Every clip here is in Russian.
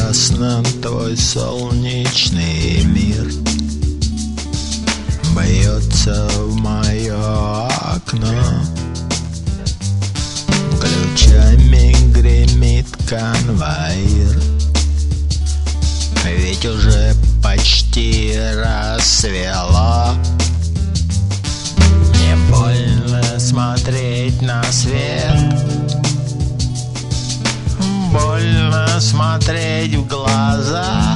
ясно твой солнечный мир бьется в мое окно. Ключами гремит конвоир, ведь уже почти рассвело. Не больно смотреть на свет, больно смотреть в глаза.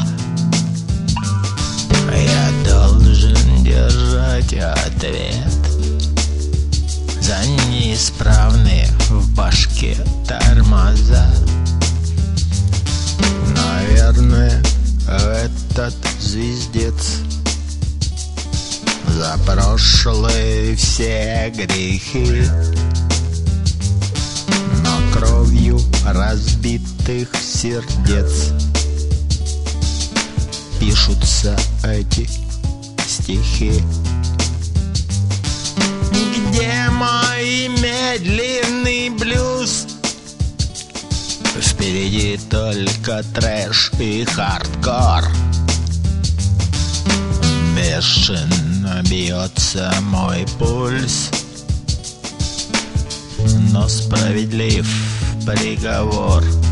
Я должен держать ответ за неисправные в башке тормоза. Наверное, этот звездец за прошлые все грехи, но кровью разбитых сердец пишутся эти стихи. Где мой медленный блюз? Впереди только трэш и хардкор. Бешено бьется мой пульс, но справедлив приговор.